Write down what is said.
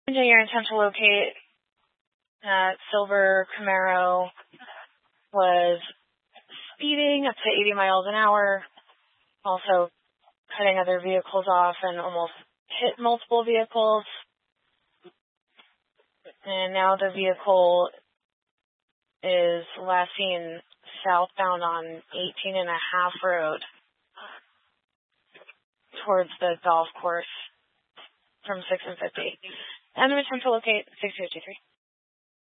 Your intent to locate silver Camaro was speeding up to 80 miles an hour, also cutting other vehicles off and almost hit multiple vehicles. And now the vehicle is last seen southbound on 18.5 road towards the golf course from 6 and 50. And the intent to locate 6053.